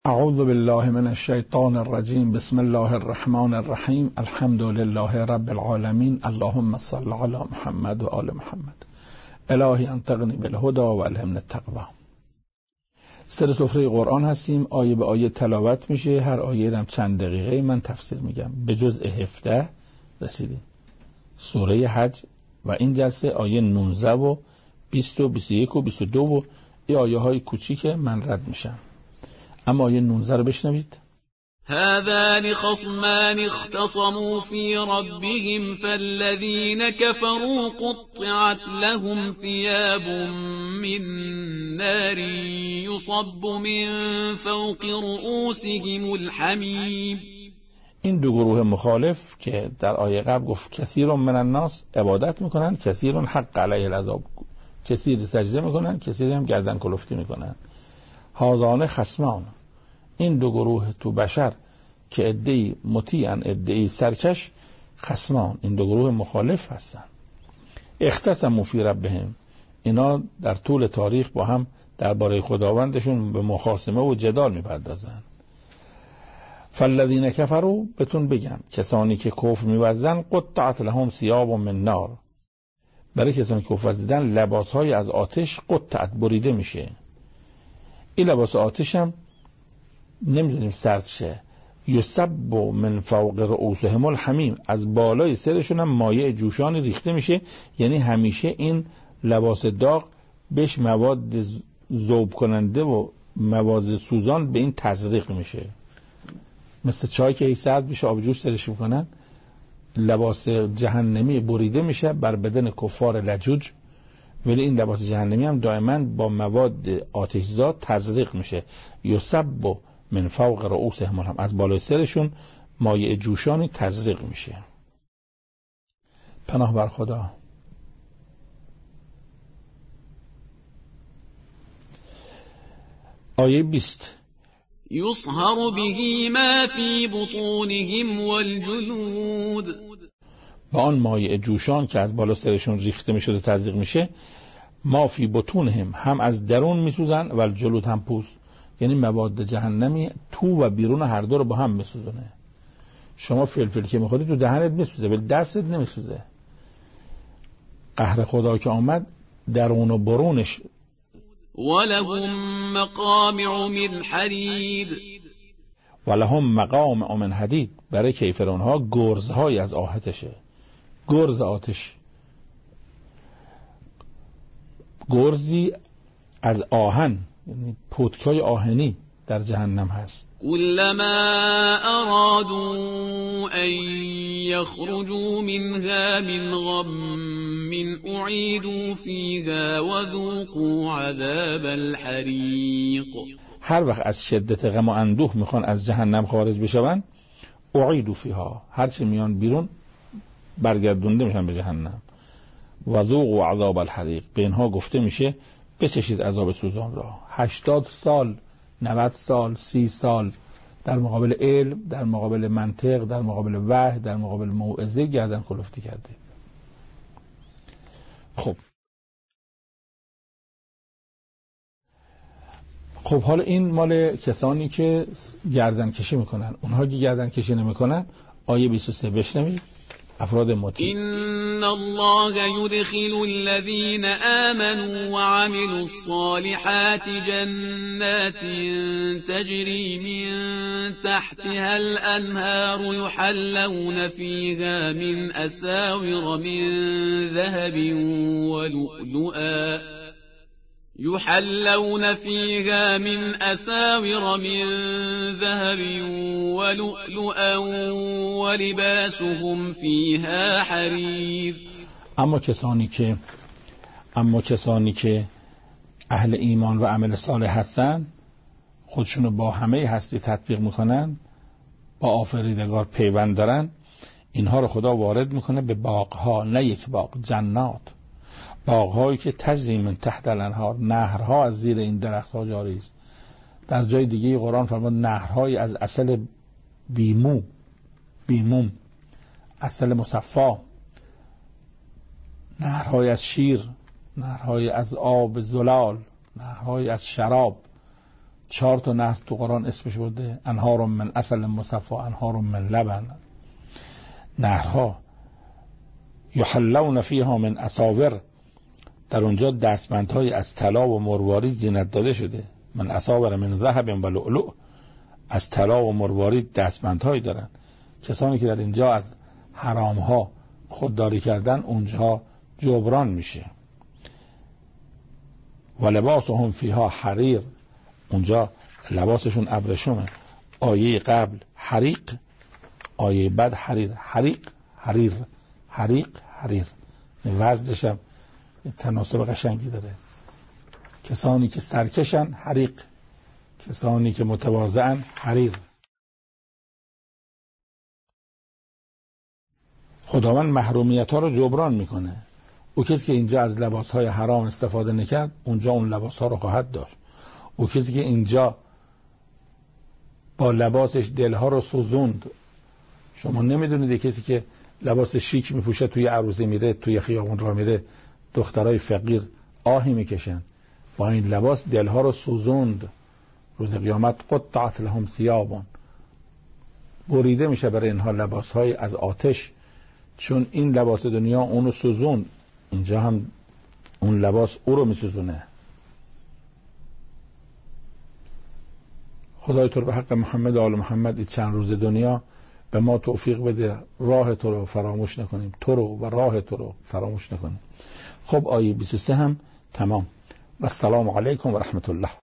اعوذ بالله من الشیطان الرجیم. بسم الله الرحمن الرحیم. الحمد لله رب العالمین. اللهم صل علی محمد و آل محمد. الهی انطقنی بالهدى و الهمنی التقوی. سر سفره قرآن هستیم، آیه به آیه تلاوت میشه، هر آیه هم چند دقیقه من تفسیر میگم. به جزء 17 رسیدیم، سوره حج، و این جلسه آیه 19 و 20 و 21 و 22 و این آیه های کوچیک من رد میشم. اما آیه 19 رو بشنوید. هذان خصمان اختصموا في ربهم فالذين كفروا قطعت لهم ثياب من نار يصب من فوق رؤوسهم الحميم. این دو گروه مخالف که در آیه قبل گفت کثیر من الناس عبادت میکنن، کثیر حق علیه العذاب، کثیر سجده میکنن، کثیر هم گردن کلفتی میکنن. هازان خصمان، این دو گروه تو بشر که عده‌ای مطیعن عده‌ای سرکش، خصمان، این دو گروه مخالف هستن. اختصموا فی ربهم، اینا در طول تاریخ با هم درباره خداوندشون به مخاصمه و جدال میپردازن. فالذین کفروا، بهتون بگم کسانی که کفر می‌ورزن، قطعت لهم ثیاب من نار، برای کسانی که کفر ورزیدن لباس‌های از آتش قطعت بریده میشه. این لباس آتش هم نمیذاریم سرد شه. یصب من فوق رؤوسهم الحمیم، از بالای سرشون هم مایع جوشانی ریخته میشه، یعنی همیشه این لباس داغ بهش مواد ذوب کننده و مواد سوزان به این تزریق میشه، مثل چای که سرد میشه آب جوش سرش میکنن. لباس جهنمی بریده میشه بر بدن کفار لجوج، ولی این لباس جهنمی هم دائما با مواد آتشزا تزریق میشه. یصب من فوق رؤوسهم، هم از بالای سرشون مایع جوشانی تزریق میشه. پناه بر خدا. آیه 20. يصهر به ما في بطونهم والجلود، با آن مایع جوشان که از بالا سرشون ریخته میشه و تزریق میشه، ما فی بطونهم، هم از درون میسوزن، و الجلود هم پوست، یعنی مواد جهنمی تو و بیرون هر دو رو با هم میسوزونه. شما فلفل که میخوری تو دهنت میسوزه ولی دستت نمیسوزه. قهر خدا که آمد درون و برونش. ولهم مقامع من حدید، ولهم مقامع من حدید، برای کیفر اونها گرزهای از آهتشه. گرز آتش، گرزی از آهن، یعنی پتکای آهنی در جهنم هست. كلما أرادوا أن يخرجوا منها من غم أعيدوا فيها وذوقوا عذاب الحريق. هر وقت از شدت غم و اندوه میخوان از جهنم خارج بشون، اعیدوا فیها، هرچی میان بیرون برگردونده میشن به جهنم. و ذوقوا عذاب الحریق، به اینها گفته میشه بچشید عذاب سوزان را. 80 سال، 90 سال، 30 سال در مقابل علم، در مقابل منطق، در مقابل وحی، در مقابل موعظه گردن کلفتی کرده. خب حالا این مال کسانی که گردن کشی میکنن. اونها که گردن کشی نمیکنن، آیه 23 بشنوید. افراد مطیع. إن الله يدخل الذين آمنوا وعملوا الصالحات جنات تجري من تحتها الأنهار يحلون فيها من أساور من ذهب ولؤلؤا يحلون فيها من أساور من ذهب ولؤلؤا ولباسهم فيها حرير. اما کسانی که اهل ایمان و عمل صالح هستن، خودشونو با همه هستی تطبیق میکنن، با آفریدگار پیوند دارن، اینها رو خدا وارد میکنه به باغها، نه یک باغ، جنات، باغهایی که تجری من تحت الانهار، نهرها از زیر این درختها جاری است. در جای دیگه قرآن فرمود نهرهای از عسل بیموم، عسل مصفا، نهرهای از شیر، نهرهای از آب زلال، نهرهای از شراب 4 تا نهر تو قرآن اسمش برده، انهار من عسل مصفی، انهار من لبن. نهرها یحلون فیها من اساور، در اونجا دستبندهای از طلا و مروارید زینت داده شده. من اساور من ذهب و لؤلؤ، از طلا و مروارید دستبندهایی دارن. کسانی که در اینجا از حرامها خودداری کردن اونجا جبران میشه. و لباسهم فیها حریر، اونجا لباسشون ابریشمه. آیه قبل حریق، آیه بعد حریر. حریر وزنش هم تناسب قشنگی داره. کسانی که سرکشن حریق، کسانی که متواضعن حریر. خداوند محرومیت ها رو جبران میکنه. او کسی که اینجا از لباس های حرام استفاده نکرد اونجا اون لباس ها رو خواهد داشت. او کسی که اینجا با لباسش دلها رو سوزوند. شما نمیدونید کسی که لباس شیک میپوشه توی عروسی میره، توی خیابون را میره، دخترای فقیر آهی میکشن. با این لباس دلها رو سوزوند. روز قیامت قطعت لهم ثیابون، بریده میشه برای اینها لباس های از آتش، چون این لباس دنیا اونو سوزوند. اینجا هم اون لباس او رو میسوزونه. خدای تو رو به حق محمد و آل محمد این چند روز دنیا به ما توفیق بده راه تو رو فراموش نکنیم، تو رو و راه تو رو فراموش نکنیم. خب آیه 23 هم تمام. و السلام علیکم و رحمت الله.